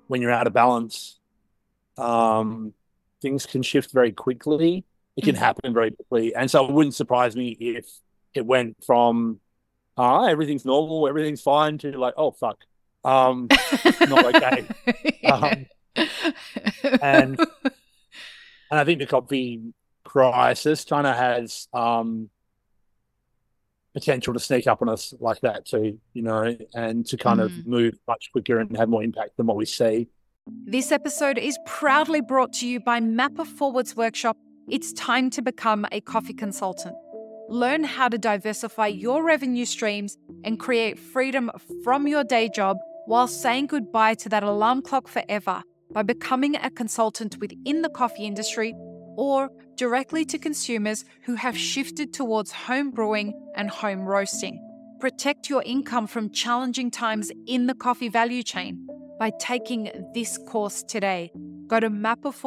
when you're out of balance, um, things can shift very quickly. It can Mhm. happen very quickly. And so it wouldn't surprise me if it went from everything's normal, everything's fine to like, oh fuck, it's not okay. Yeah. Um, and and I think the coffee crisis kind of has potential to sneak up on us like that too, and to kind of Mm. move much quicker and have more impact than what we see. This episode is proudly brought to you by Mapper Forward's workshop. It's time to become a coffee consultant. Learn how to diversify your revenue streams and create freedom from your day job while saying goodbye to that alarm clock forever by becoming a consultant within the coffee industry or directly to consumers who have shifted towards home brewing and home roasting. Protect your income from challenging times in the coffee value chain by taking this course today. Go to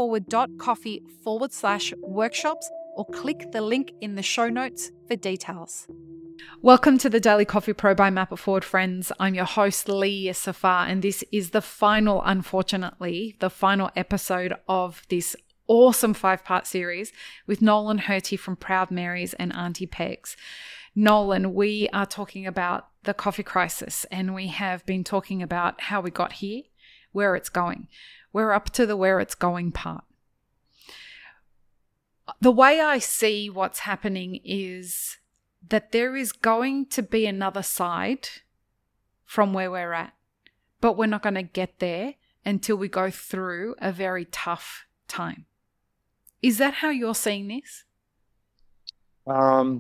mapperforward.coffee/workshops or click the link in the show notes for details. Welcome to the Daily Coffee Pro by Mapper Forward, friends. I'm your host, Lee Safar, and this is unfortunately, the final episode of this awesome 5-part series with Nolan Hurty from Proud Marys and Auntie Pegs. Nolan, we are talking about the coffee crisis, and we have been talking about how we got here, where it's going. We're up to the where it's going part. The way I see what's happening is that there is going to be another side from where we're at, but we're not going to get there until we go through a very tough time. Is that how you're seeing this? Um,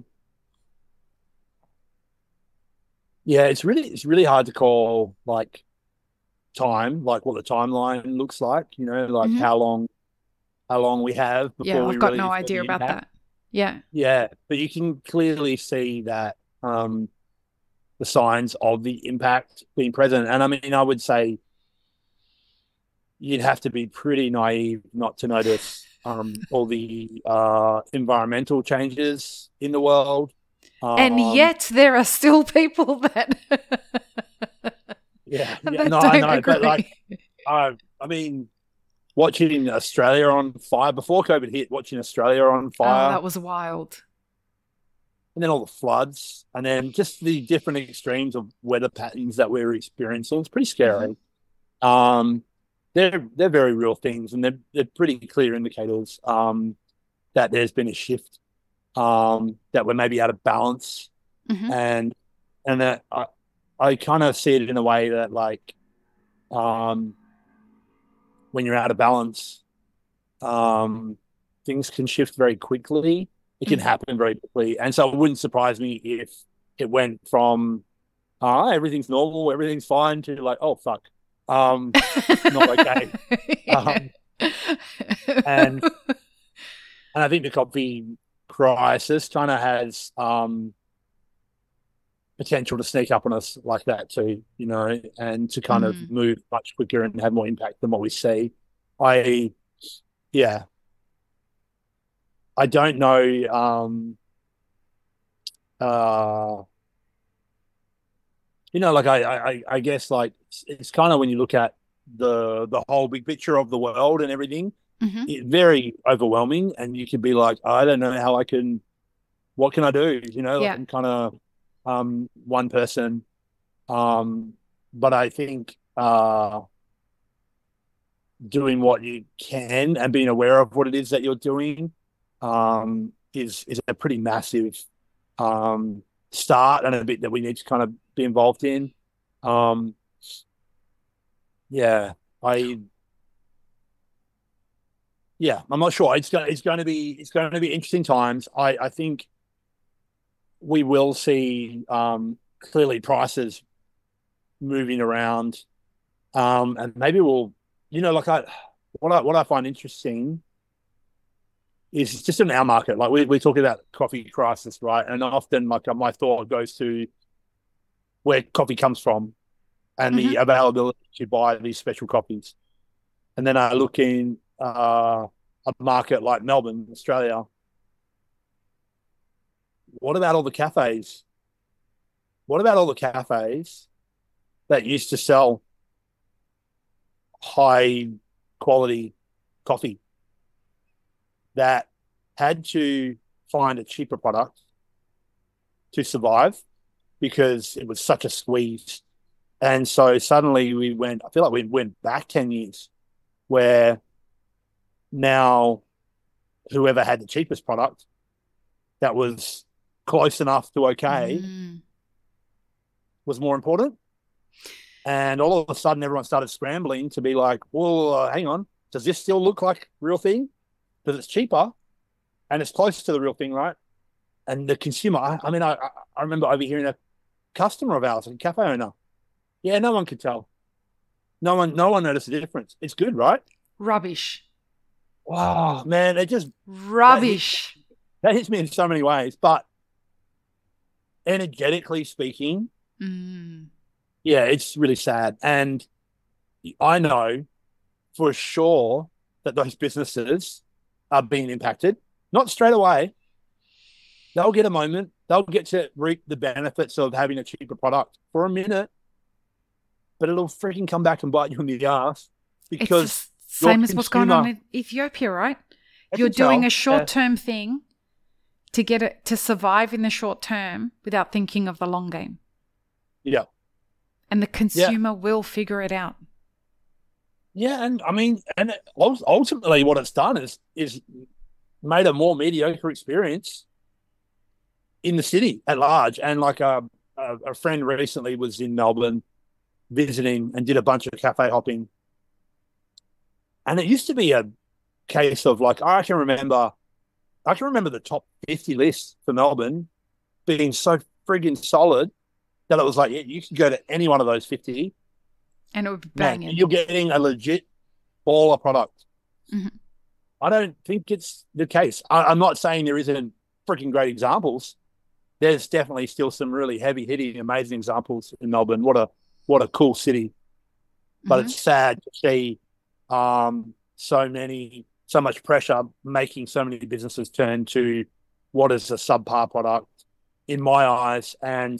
yeah, it's really hard to call like time, like what the timeline looks like, like Mm-hmm. how long we have Yeah, before we I've got no really feel idea the about impact. that. Yeah. Yeah, but you can clearly see that the signs of the impact being present. And I mean, I would say you'd have to be pretty naive not to notice all the environmental changes in the world. And Um, yet there are still people that yeah, yeah, that no, I don't know, but like, agree. I mean, watching Australia on fire before COVID hit, watching Australia on Oh, fire, that was wild. and then all the floods, and then just the different extremes of weather patterns that we're experiencing. It's pretty Mm-hmm. scary. Um, they're very real things, and they're pretty clear indicators that there's been a shift, that we're maybe out of balance, Mm-hmm. and that I kind of see it in a way that like um, when you're out of balance, um, things can shift very quickly. It can Mm-hmm. happen very quickly, and so it wouldn't surprise me if it went from everything's normal, everything's fine to like, oh fuck, it's not okay. Yeah. Um, and and I think the coffee crisis kind of has potential to sneak up on us like that too, and to kind of Mm. move much quicker and have more impact than what we see. I Yeah, I don't know. Uh, like I guess like it's kind of when you look at the whole big picture of the world and everything, Mhm. it's very overwhelming, and you could be like, I don't know how I can. What can I do? Like Yeah. I'm kind of one person. Um, but I think doing what you can and being aware of what it is that you're doing is a pretty massive um, start, and a bit that we need to kind of be involved in. Um, yeah, I yeah, I'm not sure. It's going to be interesting times. I think we will see clearly prices moving around, and maybe we'll like what I find interesting is just in our market. Like we talk about coffee crisis, right? And often like my thought goes to where coffee comes from and the Mhm. availability to buy these special coffees. And then I look in a market like Melbourne, Australia. What about all the cafes? What about all the cafes that used to sell high quality coffee that had to find a cheaper product to survive because it was such a squeeze. And so suddenly I feel like we went back 10 years where now whoever had the cheapest product that was close enough to okay was more important. And all of a sudden, everyone started scrambling to be like, well, hang on, does this still look like real thing? Because it's cheaper and it's close to the real thing, right? And the consumer, I remember overhearing a customer of ours, a cafe owner. Yeah, no one could tell. No one noticed the difference. It's good, right? Rubbish. Wow, man, it just Rubbish. That hits me in so many ways. But energetically speaking, yeah, it's really sad. And I know for sure that those businesses are being impacted. Not straight away. They'll get a moment. They'll get to reap the benefits of having a cheaper product for a minute, but it'll freaking come back and bite you in the ass because it's the same as what's going on in Ethiopia, right? You're doing a short-term thing to get it to survive in the short term without thinking of the long game. Yeah. And the consumer will figure it out. Yeah, and I mean, and ultimately what it's done is made a more mediocre experience in the city at large. And like a friend recently was in Melbourne visiting and did a bunch of cafe hopping. And it used to be a case of like, I can remember the top 50 list for Melbourne being so friggin' solid that it was like, yeah, you could go to any one of those 50. And it would be banging. You're getting a legit baller product. Mm-hmm. I don't think it's the case. I'm not saying there isn't freaking great examples. There's definitely still some really heavy-hitting, amazing examples in Melbourne. What a cool city. But it's sad to see so much pressure making so many businesses turn to what is a subpar product in my eyes, and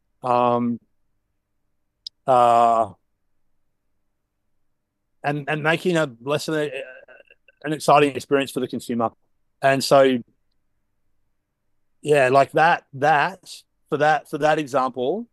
making a less of an exciting experience for the consumer. And so, yeah, like that for that example,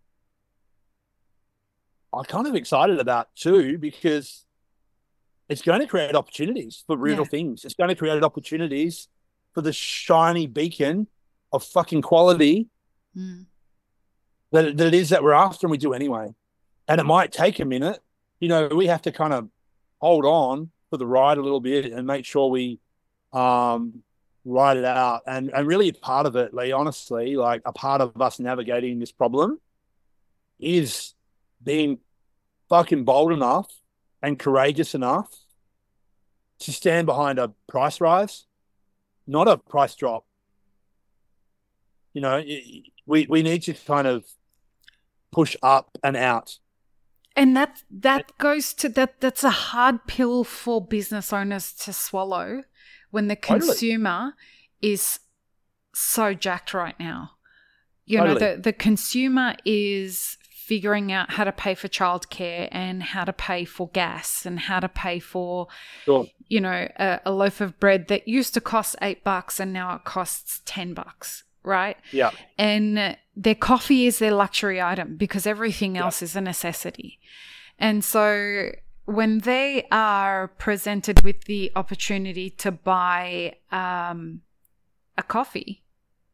I'm kind of excited about too, because it's going to create opportunities for real things. It's going to create opportunities for the shiny beacon of fucking quality that it is that we're after, and we do anyway. And it might take a minute. You know, we have to kind of hold on for the ride a little bit and make sure we ride it out. And really part of it, Lee, honestly, like a part of us navigating this problem is being fucking bold enough and courageous enough to stand behind a price rise, not a price drop. You know, we need to kind of push up and out. And that goes to that's a hard pill for business owners to swallow when the consumer is so jacked right now. You know, the consumer is figuring out how to pay for childcare and how to pay for gas and how to pay for, you know, a loaf of bread that used to cost $8 and now it costs $10, right? Yeah. And their coffee is their luxury item because everything else is a necessity. And so when they are presented with the opportunity to buy a coffee,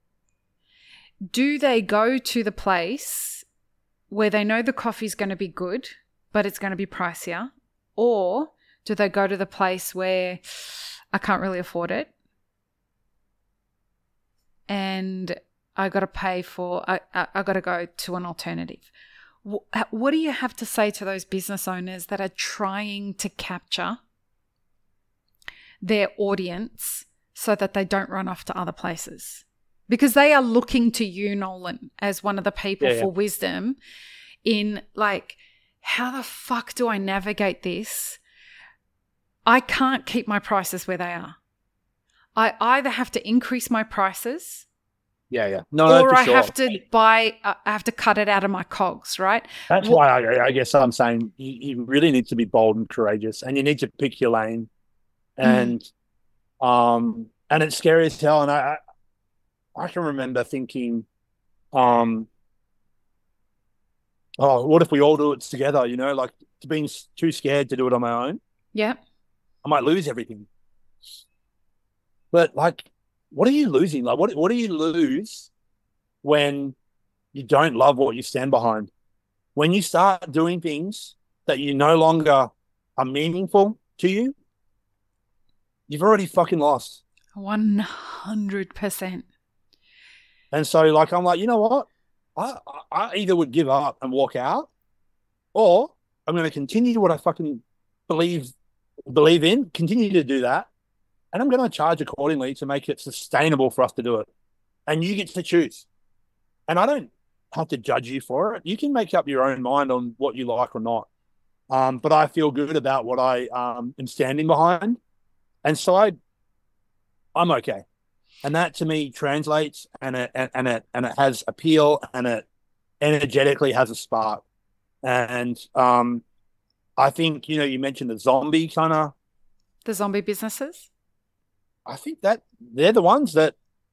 do they go to the place where they know the coffee is going to be good, but it's going to be pricier? Or do they go to the place where I can't really afford it and I got to pay for, I got to go to an alternative? What do you have to say to those business owners that are trying to capture their audience so that they don't run off to other places? Because they are looking to you, Nolan, as one of the people for wisdom in like, how the fuck do I navigate this? I can't keep my prices where they are. I either have to increase my prices Yeah. No, or for I sure. have to I have to cut it out of my cogs, right? That's why I guess I'm saying you really need to be bold and courageous, and you need to pick your lane. Mm, And it's scary as hell. And I can remember thinking, um, oh, what if we all do it together? Like being too scared to do it on my own. yeah. I might lose everything. But like, what are you losing? Like, what do you lose when you don't love what you stand behind? When you start doing things that you no longer are meaningful to you, you've already fucking lost. 100%. And so, like, I'm like, you know what? I either would give up and walk out, or I'm going to continue what I fucking believe believe in, continue to do that, and I'm going to charge accordingly to make it sustainable for us to do it. And you get to choose. And I don't have to judge you for it. You can make up your own mind on what you like or not. But I feel good about what I am standing behind, and so I'm okay. And that to me translates, and it has appeal, and it energetically has a spark. And I think you mentioned the zombie kind of. The zombie businesses? I think that they're the ones that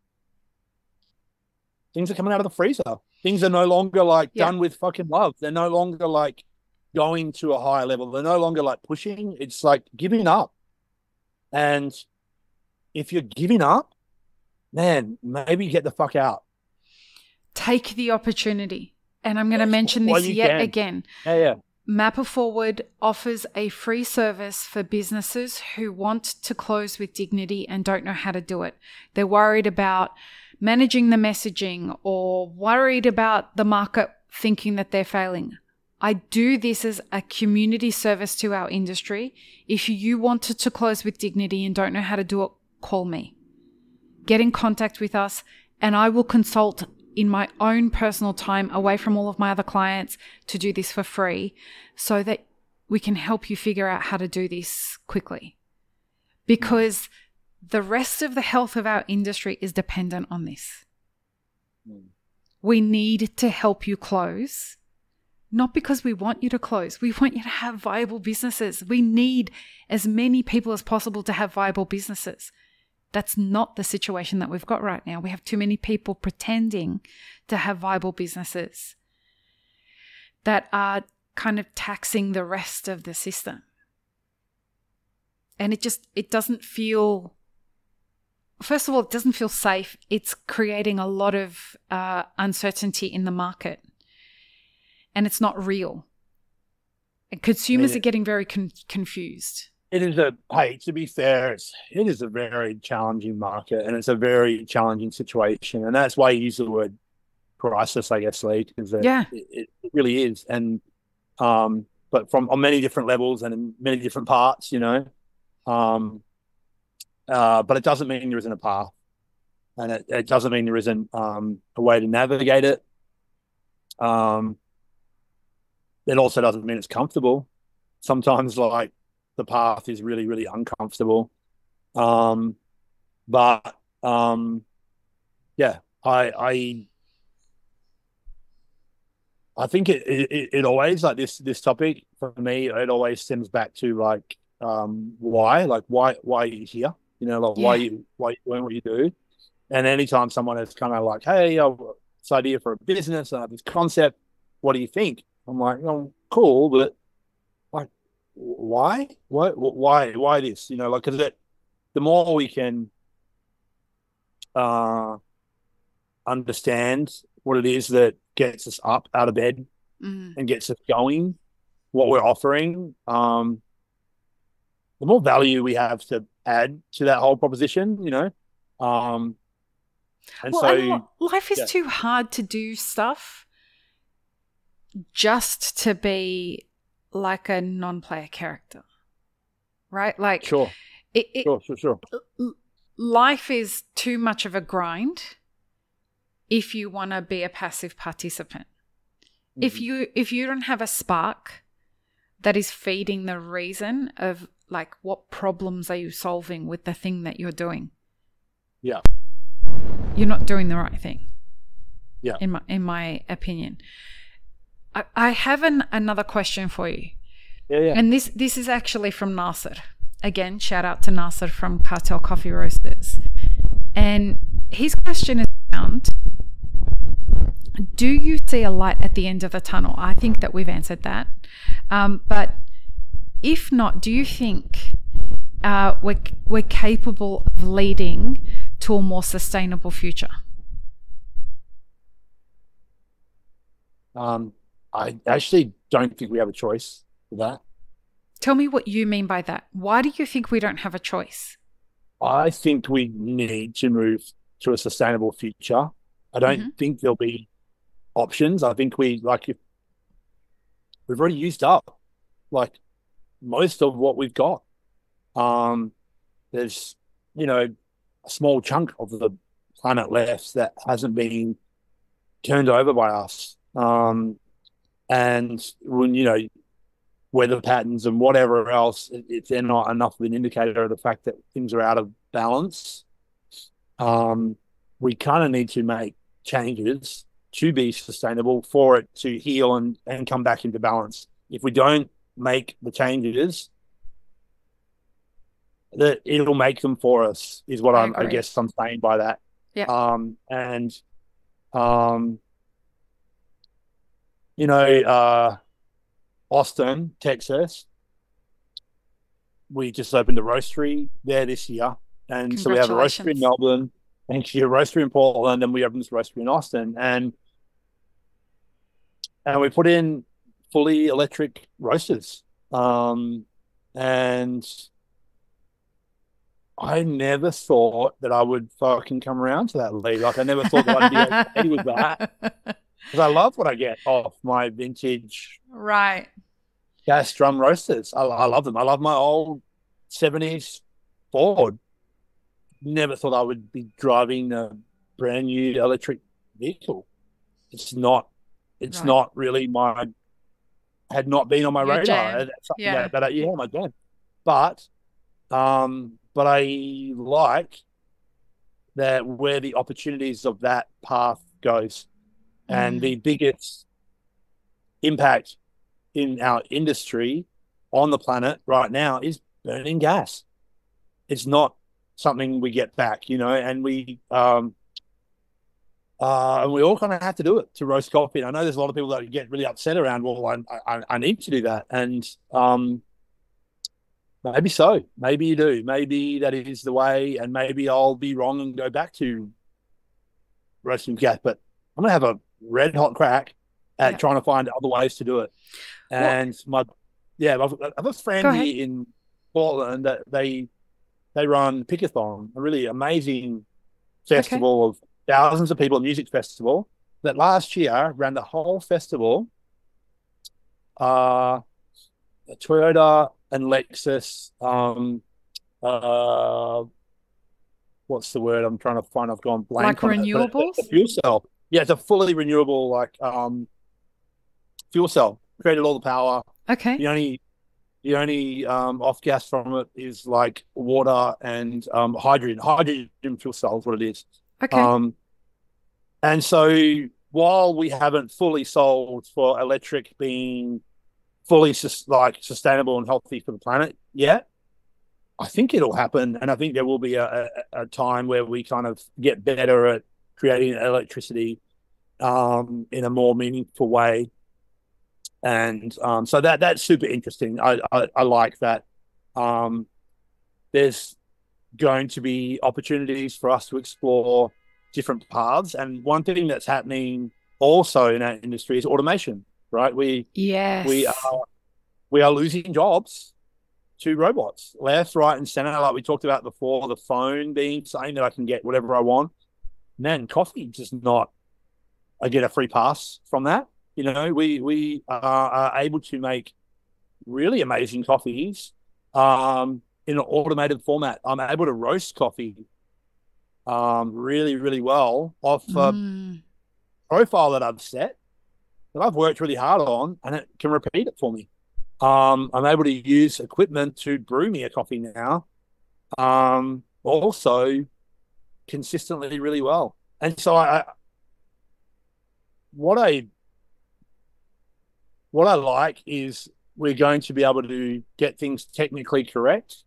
things are coming out of the freezer. Things are no longer like Yeah. done with fucking love. They're no longer like going to a higher level. They're no longer like pushing. It's like giving up. And if you're giving up, man, maybe get the fuck out. Take the opportunity. And I'm going to mention Well, this you yet can. again. Yeah. Mapper Forward offers a free service for businesses who want to close with dignity and don't know how to do it. They're worried about managing the messaging or worried about the market thinking that they're failing. I do this as a community service to our industry. If you wanted to close with dignity and don't know how to do it, call me. Get in contact with us and I will consult in my own personal time away from all of my other clients to do this for free so that we can help you figure out how to do this quickly. Because the rest of the health of our industry is dependent on this. We need to help you close, not because we want you to close. We want you to have viable businesses. We need as many people as possible to have viable businesses. That's not the situation that we've got right now. We have too many people pretending to have viable businesses that are kind of taxing the rest of the system. And it doesn't feel, first of all, it doesn't feel safe. It's creating a lot of uncertainty in the market. And it's not real. And consumers are getting very confused. It is to be fair, it is a very challenging market, and it's a very challenging situation. And that's why you use the word crisis, I guess, Lee, because it really is. And, but on many different levels and in many different parts, but it doesn't mean there isn't a path, and it doesn't mean there isn't a way to navigate it. It also doesn't mean it's comfortable. Sometimes, like, the path is really, really uncomfortable. But yeah, I think it always, like, this topic for me, it always stems back to like why are you here? Like, why you doing what you do? And anytime someone is kind of like, hey, this idea for a business, this concept, what do you think? I'm like, oh, cool, but like, why this? Like, because the more we can understand what it is that gets us up out of bed and gets us going, what we're offering, the more value we have to add to that whole proposition, and life is too hard to do stuff just to be like a non-player character, right? Like, sure. Sure. Life is too much of a grind if you want to be a passive participant. Mm-hmm. If you don't have a spark that is feeding the reason of, like, what problems are you solving with the thing that you're doing? Yeah. you're not doing the right thing. Yeah. In my opinion. I have another question for you. Yeah. And this is actually from Nasser. Again, shout out to Nasser from Cartel Coffee Roasters. And his question is around, do you see a light at the end of the tunnel? I think that we've answered that. But if not, do you think we're capable of leading to a more sustainable future? I actually don't think we have a choice for that. Tell me what you mean by that. Why do you think we don't have a choice? I think we need to move to a sustainable future. I don't think there'll be options. I think we've already used up like most of what we've got. There's, a small chunk of the planet left that hasn't been turned over by us. And when, weather patterns and whatever else, if they're not enough of an indicator of the fact that things are out of balance, we kind of need to make changes to be sustainable for it to heal and come back into balance. If we don't make the changes, that it'll make them for us is what I guess I'm saying by that. Yeah. Austin, Texas, we just opened a roastery there this year. And so we have a roastery in Melbourne, and a roastery in Portland, and we opened this roastery in Austin. And we put in fully electric roasters. And I never thought that I would fucking come around to that lead. Like, I never thought that I'd be okay with that. Because I love what I get off my vintage gas drum roasters. I love them. I love my old 70s Ford. Never thought I would be driving a brand new electric vehicle. It's not really had not been on my radar. It's something that my jam. But I like that where the opportunities of that path goes. And the biggest impact in our industry on the planet right now is burning gas. It's not something we get back, and we all kind of have to do it to roast coffee. And I know there's a lot of people that get really upset around, well, I need to do that. And maybe so. Maybe you do. Maybe that is the way, and maybe I'll be wrong and go back to roasting gas. But I'm going to have a red hot crack at trying to find other ways to do it. And I have a friend here in Portland that they run Pickathon, a really amazing festival of thousands of people, a music festival that last year ran the whole festival. Toyota and Lexus, what's the word I'm trying to find? I've gone blank. Like renewables? The fuel cell. Yeah, it's a fully renewable fuel cell. Created all the power. Okay. The only off gas from it is like water and hydrogen. Hydrogen fuel cell is what it is. Okay. And so while we haven't fully solved for electric being fully sustainable and healthy for the planet yet, I think it'll happen. And I think there will be a time where we kind of get better at creating electricity in a more meaningful way. And so that's super interesting. I like that. There's going to be opportunities for us to explore different paths. And one thing that's happening also in our industry is automation, right? We are losing jobs to robots, left, right, and center. Like we talked about before, the phone being saying that I can get whatever I want. Man, coffee just not. I get a free pass from that. We are able to make really amazing coffees in an automated format. I'm able to roast coffee really, really well off a profile that I've set, that I've worked really hard on, and it can repeat it for me. I'm able to use equipment to brew me a coffee now. Also, consistently really well. And so what I what I like is we're going to be able to get things technically correct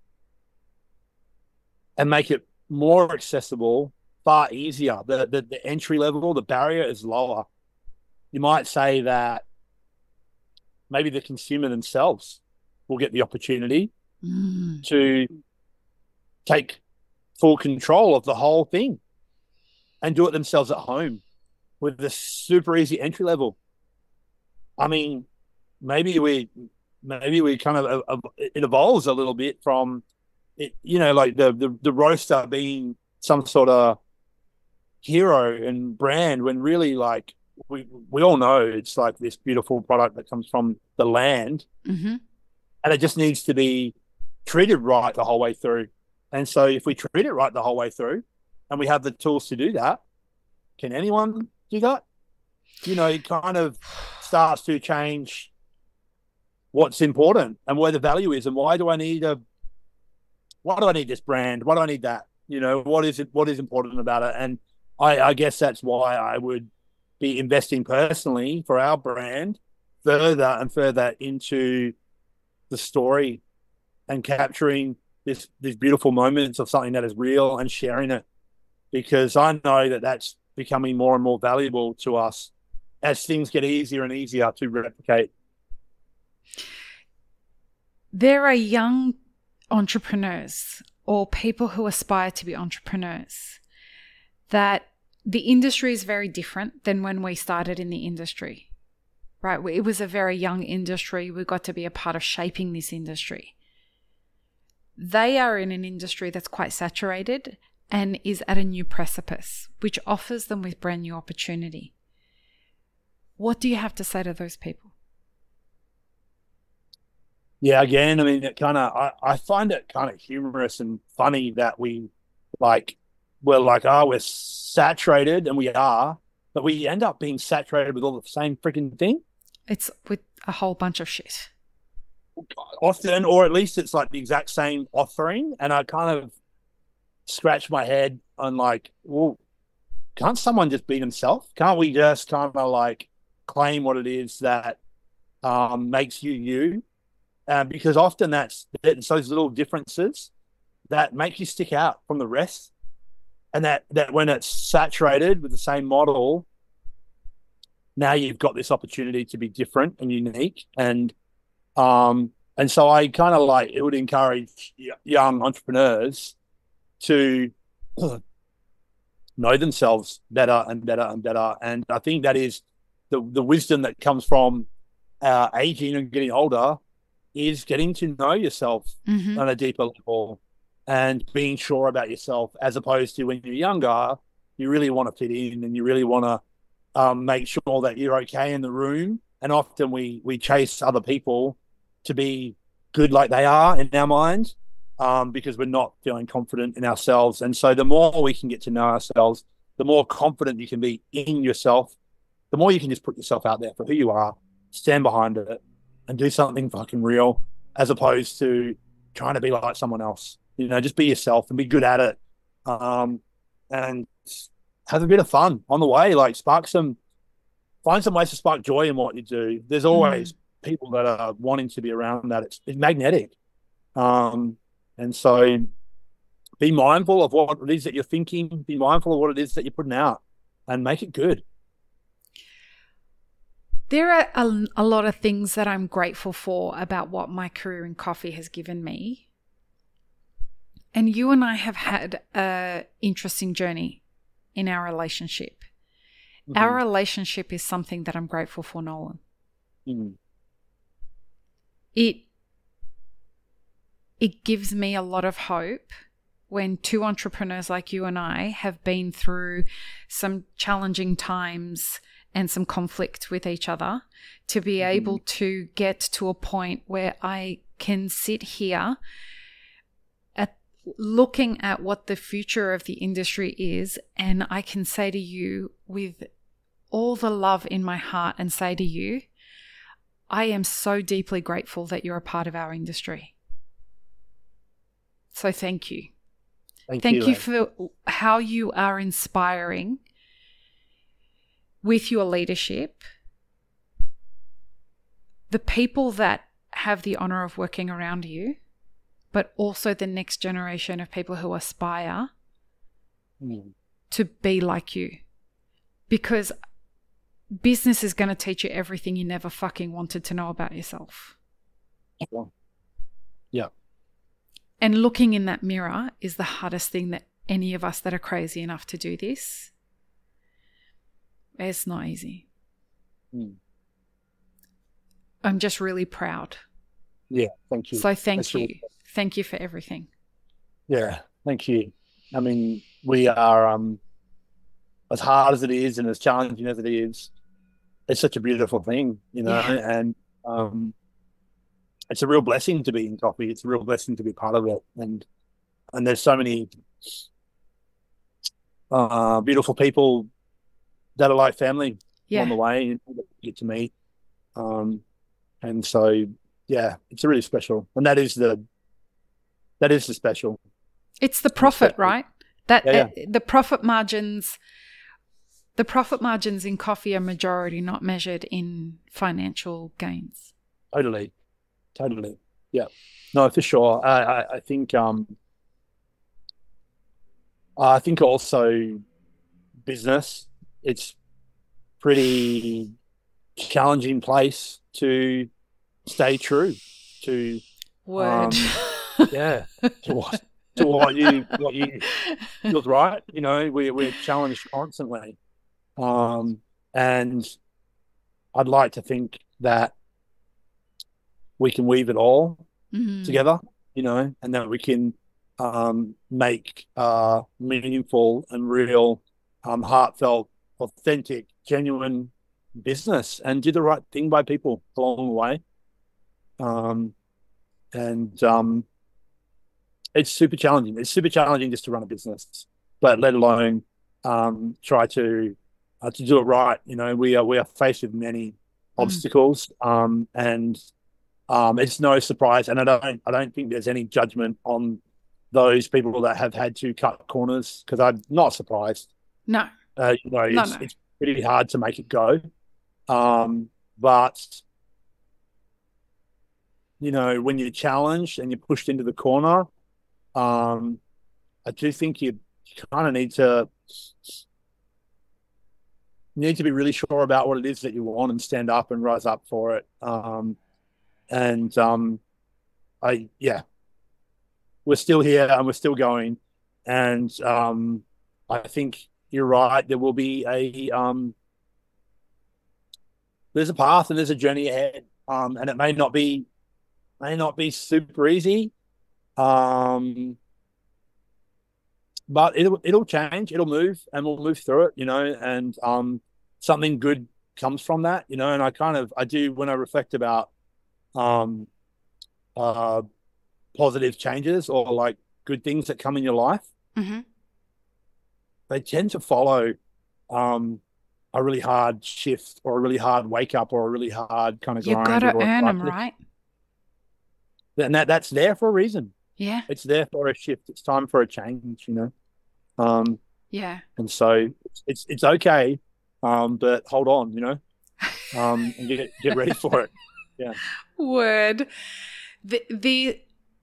and make it more accessible, far easier. The entry level, the barrier is lower. You might say that maybe the consumer themselves will get the opportunity to take full control of the whole thing and do it themselves at home with the super easy entry level. I mean, maybe we kind of it evolves a little bit from it, like the roaster being some sort of hero and brand, when really, like, we all know it's like this beautiful product that comes from the land, and it just needs to be treated right the whole way through. And so if we treat it right the whole way through and we have the tools to do that, can anyone do that? It kind of starts to change what's important and where the value is, and why do I need this brand? Why do I need that? What is important about it? And I guess that's why I would be investing personally for our brand further and further into the story and capturing these beautiful moments of something that is real and sharing it, because I know that that's becoming more and more valuable to us as things get easier and easier to replicate. There are young entrepreneurs or people who aspire to be entrepreneurs that the industry is very different than when we started in the industry, right? It was a very young industry. We got to be a part of shaping this industry. They are in an industry that's quite saturated and is at a new precipice, which offers them with brand new opportunity. What do you have to say to those people? Yeah, again, I mean, I find it kind of humorous and funny that we're saturated, and we are, but we end up being saturated with all the same freaking thing. It's with a whole bunch of shit. Often, or at least it's like the exact same offering. And I kind of scratch my head on, like, well, can't someone just be themselves? Can't we just kind of like claim what it is that makes you you? Because often it's those little differences that make you stick out from the rest. And that when it's saturated with the same model, now you've got this opportunity to be different and unique. And so I kind of like, it would encourage young entrepreneurs to know themselves better and better and better. And I think that is the wisdom that comes from aging and getting older, is getting to know yourself on a deeper level and being sure about yourself, as opposed to when you're younger, you really want to fit in and you really want to make sure that you're okay in the room. And often we chase other people to be good like they are in our mind, because we're not feeling confident in ourselves. And so the more we can get to know ourselves, the more confident you can be in yourself, the more you can just put yourself out there for who you are, stand behind it, and do something fucking real, as opposed to trying to be like someone else. Just be yourself and be good at it, and have a bit of fun on the way. Like, find some ways to spark joy in what you do. There's always people that are wanting to be around that. It's magnetic. And so be mindful of what it is that you're thinking, be mindful of what it is that you're putting out, and make it good. There are a lot of things that I'm grateful for about what my career in coffee has given me. And you and I have had an interesting journey in our relationship. Our relationship is something that I'm grateful for, Nolan. It gives me a lot of hope when two entrepreneurs like you and I have been through some challenging times and some conflict with each other, to be able to get to a point where I can sit here looking at what the future of the industry is, and I can say to you with all the love in my heart, and say to you, I am so deeply grateful that you're a part of our industry. So thank you. Thank you for how you are inspiring with your leadership the people that have the honor of working around you, but also the next generation of people who aspire to be like you. Because business is going to teach you everything you never fucking wanted to know about yourself. Yeah. And looking in that mirror is the hardest thing that any of us that are crazy enough to do this. It's not easy. I'm just really proud. Yeah, thank you. So thank you. Thank you for everything. Yeah, thank you. I mean, we are, as hard as it is and as challenging as it is, it's such a beautiful thing, you know, and it's a real blessing to be in coffee. It's a real blessing to be part of it. And there's so many beautiful people that are like family on the way that you get to meet. And so, yeah, it's really special. And that is the special. It's the profit, right? The profit margins in coffee are majority not measured in financial gains. Totally. Yeah. No, for sure. I think also business, it's pretty challenging place to stay true to to what you feels right. You know, we're challenged constantly. And I'd like to think that we can weave it all together, you know, and that we can make meaningful and real, heartfelt, authentic, genuine business and do the right thing by people along the way. It's super challenging. It's super challenging just to run a business, but let alone try to do it right. You know, we are faced with many obstacles, and it's no surprise. And I don't think there's any judgment on those people that have had to cut corners, because I'm not surprised. No, you know, it's pretty hard to make it go. But you know, when you're challenged and you're pushed into the corner, I do think you kind of need to be really sure about what it is that you want and stand up and rise up for it. We're still here and we're still going. And I think you're right. There will be there's a path and there's a journey ahead. And it may not be super easy. But it'll change, it'll move, and we'll move through it, you know, and something good comes from that, you know. And I do, when I reflect about positive changes or like good things that come in your life, they tend to follow a really hard shift or a really hard wake up or a really hard kind of grind. You've got to earn them, right? And that's there for a reason. Yeah. It's there for a shift. It's time for a change, you know. And so it's okay, but hold on, you know, and get ready for it. Yeah. Word. This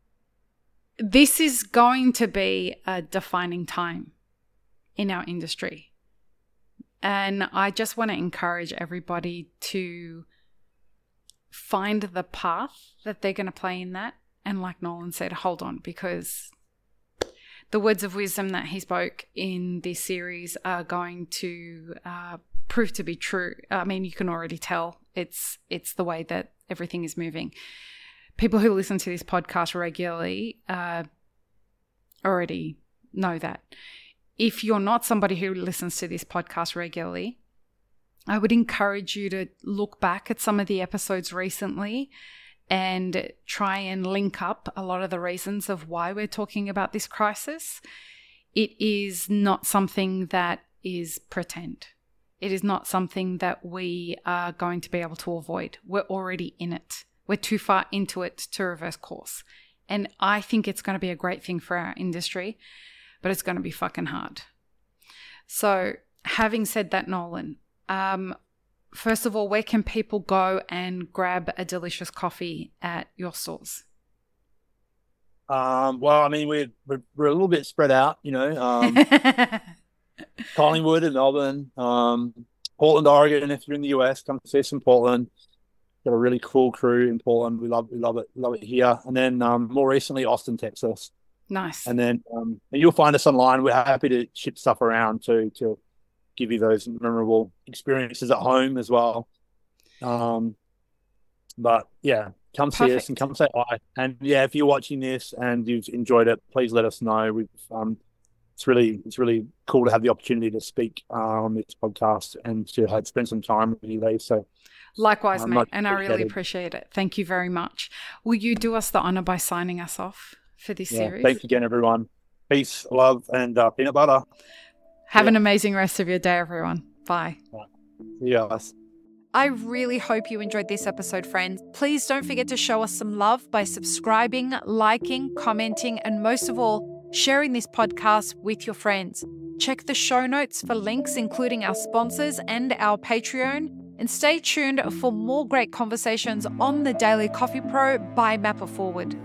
is going to be a defining time in our industry. And I just want to encourage everybody to find the path that they're going to play in that. And like Nolan said, hold on, because the words of wisdom that he spoke in this series are going to prove to be true. I mean, you can already tell it's the way that everything is moving. People who listen to this podcast regularly already know that. If you're not somebody who listens to this podcast regularly, I would encourage you to look back at some of the episodes recently and try and link up a lot of the reasons of why we're talking about this crisis. It is not something that is pretend. It is not something that we are going to be able to avoid. We're already in it. We're too far into it to reverse course. And I think it's going to be a great thing for our industry. but it's going to be fucking hard. So having said that, Nolan, first of all, where can people go and grab a delicious coffee at your stores? Well, I mean, we're a little bit spread out, Collingwood and Melbourne, Portland, Oregon. If you're in the US, come see us in Portland. Got a really cool crew in Portland. We love it here. And then more recently, Austin, Texas. Nice. And then and you'll find us online. We're happy to ship stuff around to give you those memorable experiences at home as well. But yeah, come see us and come say hi. And yeah, if you're watching this and you've enjoyed it, please let us know. We've it's really cool to have the opportunity to speak on this podcast and to spend some time with you, Lee. So likewise, mate, and I really appreciate it. Thank you very much. Will you do us the honor by signing us off for this series? Thanks again, everyone. Peace, love, and peanut butter. Have an amazing rest of your day, everyone. Bye. See you guys. I really hope you enjoyed this episode, friends. Please don't forget to show us some love by subscribing, liking, commenting, and most of all, sharing this podcast with your friends. Check the show notes for links, including our sponsors and our Patreon, and stay tuned for more great conversations on the Daily Coffee Pro by Mapper Forward.